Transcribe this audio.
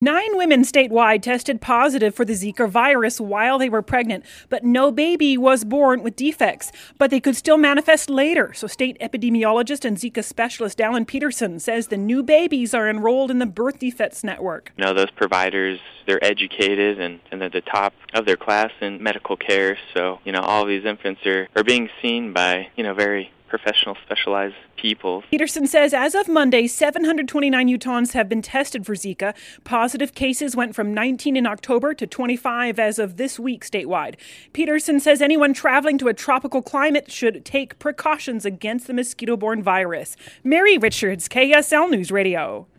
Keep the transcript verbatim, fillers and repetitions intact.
Nine women statewide tested positive for the Zika virus while they were pregnant, but no baby was born with defects. But they could still manifest later. So state epidemiologist and Zika specialist Alan Peterson says the new babies are enrolled in the Birth Defects Network. You know, those providers, they're educated and, and they're the top of their class in medical care. So, you know, all of these infants are, are being seen by, you know, very professional, specialized people. Peterson says as of Monday, seven hundred twenty-nine Utahns have been tested for Zika. Positive cases went from nineteen in October to twenty-five as of this week statewide. Peterson says anyone traveling to a tropical climate should take precautions against the mosquito-borne virus. Mary Richards, K S L News Radio.